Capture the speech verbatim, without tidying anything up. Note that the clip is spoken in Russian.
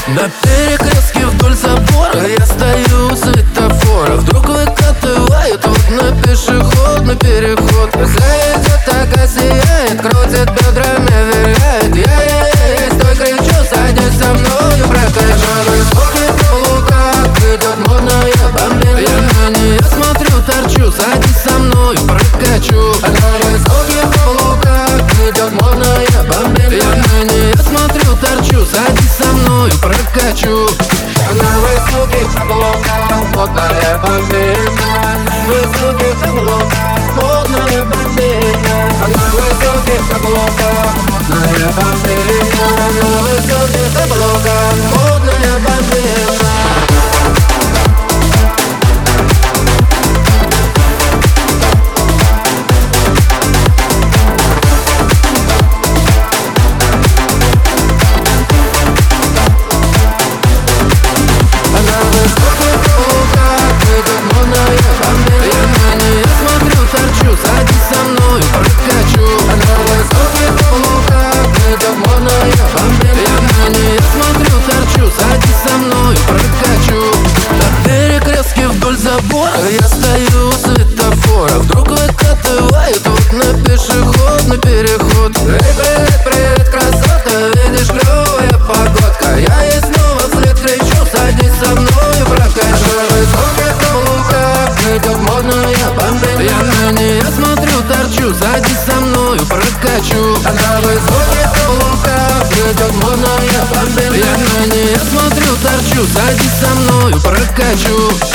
На перекрестке вдоль забора я стою у светофора. Вдруг выкатывают вот на пешеходный переход. Заедет, так сияет, крутит бедрами, виляет. Я, я, я, я, стой, кричу, садись со мною, прокачу. Высокий каблуках идет модная бомбина. Я на нее смотрю, торчу, садись со мною, прокачу. На высоких каблуках идет модная бомбина. Я на нее смотрю, торчу, садись со мною, прокачу. На высоких каблуках модная бомбина. На высоких каблуках модная бомбина. На высоких каблуках модная бомбина. На высоких каблуках модная бомбина. Я стою у светофора. Вдруг выкатывают вот на пешеходный переход. Эй, привет, привет, красотка, видишь, клевая погодка. Я ей снова вслед кричу, садись со мною, прокачу. На высоких каблуках идет модная бомбина. Я на нее смотрю, торчу, садись со мною, прокачу. На высоких каблуках идет модная бомбина. Я на нее смотрю, торчу, садись со мною, прокачу.